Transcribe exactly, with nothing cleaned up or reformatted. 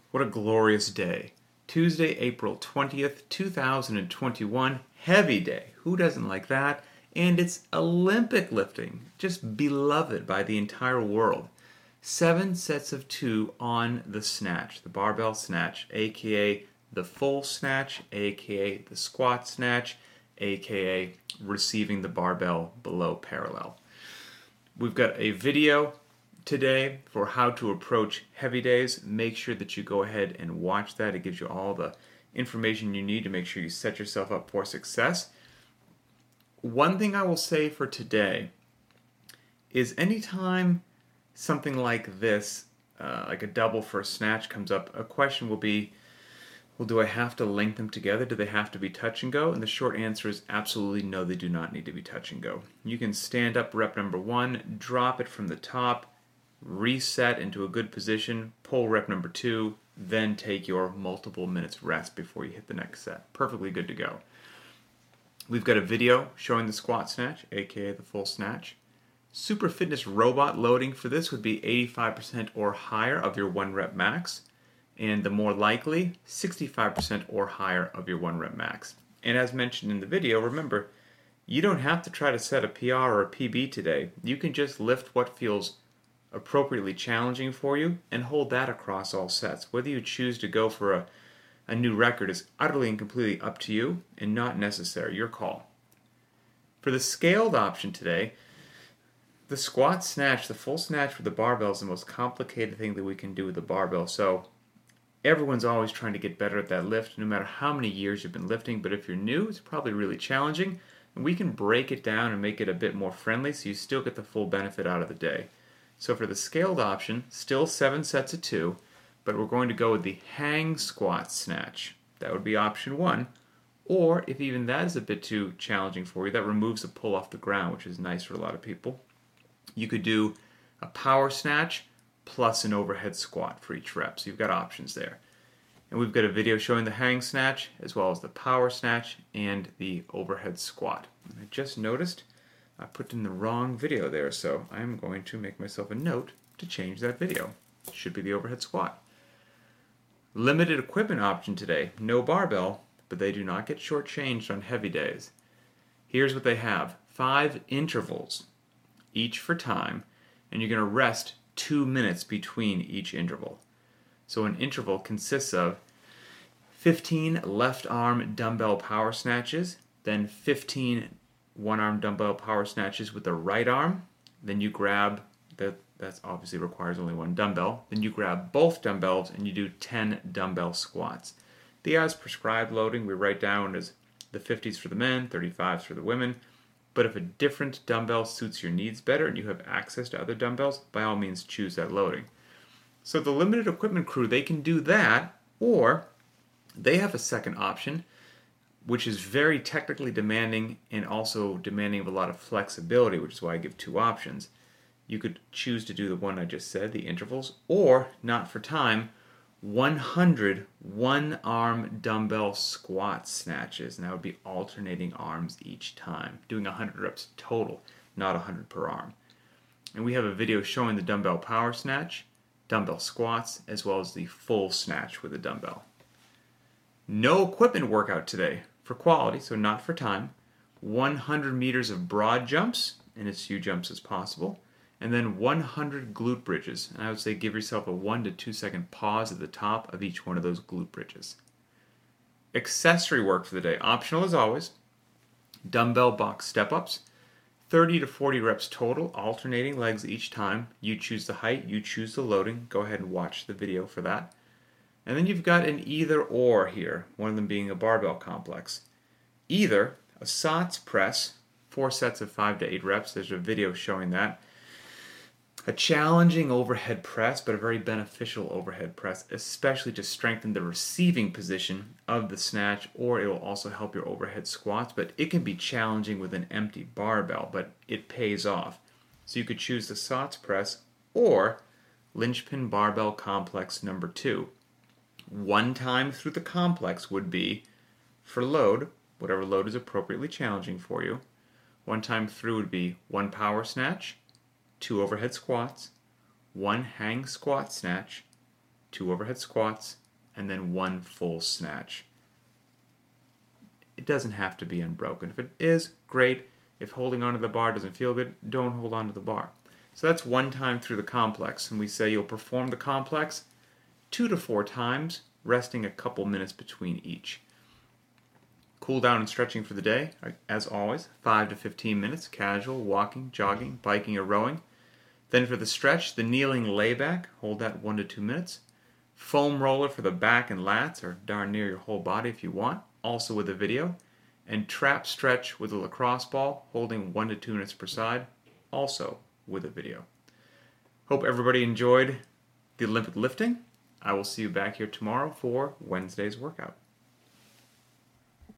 What a glorious day. Tuesday, April twentieth, two thousand twenty-one. Heavy day. Who doesn't like that? And it's Olympic lifting. Just beloved by the entire world. Seven sets of two on the snatch, the barbell snatch, aka the full snatch, aka the squat snatch, aka receiving the barbell below parallel. We've got a video today for how to approach heavy days. Make sure that you go ahead and watch that. It gives you all the information you need to make sure you set yourself up for success. One thing I will say for today is anytime something like this, uh, like a double for a snatch comes up, a question will be, well, do I have to link them together? Do they have to be touch and go? And the short answer is absolutely no, they do not need to be touch and go. You can stand up rep number one, drop it from the top, reset into a good position, pull rep number two, then take your multiple minutes rest before you hit the next set. Perfectly good to go. We've got a video showing the squat snatch, aka the full snatch. Super Fitness robot loading for this would be eighty-five percent or higher of your one rep max, and the more likely, sixty-five percent or higher of your one rep max. And as mentioned in the video, remember, you don't have to try to set a P R or a P B today. You can just lift what feels appropriately challenging for you and hold that across all sets. Whether you choose to go for a, a new record is utterly and completely up to you and not necessary. Your call. For the scaled option today, the squat snatch, the full snatch with the barbell is the most complicated thing that we can do with the barbell. So everyone's always trying to get better at that lift, no matter how many years you've been lifting. But if you're new, it's probably really challenging. And we can break it down and make it a bit more friendly so you still get the full benefit out of the day. So for the scaled option, still seven sets of two, but we're going to go with the hang squat snatch. That would be option one. Or if even that is a bit too challenging for you, that removes the pull off the ground, which is nice for a lot of people. You could do a power snatch plus an overhead squat for each rep. So you've got options there. And we've got a video showing the hang snatch as well as the power snatch and the overhead squat. I just noticed I put in the wrong video there, so I'm going to make myself a note to change that video. It should be the overhead squat. Limited equipment option today. No barbell, but they do not get shortchanged on heavy days. Here's what they have. Five intervals, each for time, and you're going to rest two minutes between each interval. So an interval consists of fifteen left arm dumbbell power snatches, then fifteen one-arm dumbbell power snatches with the right arm. Then you grab, that that obviously requires only one dumbbell. Then you grab both dumbbells and you do ten dumbbell squats. The as prescribed loading we write down as the fifties for the men, thirty-fives for the women. But if a different dumbbell suits your needs better and you have access to other dumbbells, by all means choose that loading. So the limited equipment crew, they can do that, or they have a second option, which is very technically demanding and also demanding of a lot of flexibility, which is why I give two options. You could choose to do the one I just said, the intervals, or, not for time, one hundred one-arm dumbbell squat snatches, and that would be alternating arms each time, doing one hundred reps total, not one hundred per arm. And we have a video showing the dumbbell power snatch, dumbbell squats, as well as the full snatch with a dumbbell. No equipment workout today. For quality, so not for time, one hundred meters of broad jumps, and as few jumps as possible, and then one hundred glute bridges. And I would say give yourself a one to two second pause at the top of each one of those glute bridges. Accessory work for the day, optional as always, dumbbell box step-ups, thirty to forty reps total, alternating legs each time. You choose the height, you choose the loading. Go ahead and watch the video for that. And then you've got an either or here, one of them being a barbell complex. Either a S A T S press, four sets of five to eight reps, there's a video showing that. A challenging overhead press, but a very beneficial overhead press, especially to strengthen the receiving position of the snatch, or it will also help your overhead squats, but it can be challenging with an empty barbell, but it pays off. So you could choose the S A T S press or linchpin barbell complex number two. One time through the complex would be, for load, whatever load is appropriately challenging for you. One time through would be one power snatch, two overhead squats, one hang squat snatch, two overhead squats, and then one full snatch. It doesn't have to be unbroken. If it is, great. If holding onto the bar doesn't feel good, don't hold onto the bar. So that's one time through the complex, and we say you'll perform the complex two to four times, resting a couple minutes between each. Cool down and stretching for the day, as always, five to fifteen minutes, casual, walking, jogging, biking, or rowing. Then for the stretch, the kneeling layback, hold that one to two minutes. Foam roller for the back and lats, or darn near your whole body if you want, also with a video. And trap stretch with a lacrosse ball, holding one to two minutes per side, also with a video. Hope everybody enjoyed the Olympic lifting. I will see you back here tomorrow for Wednesday's workout.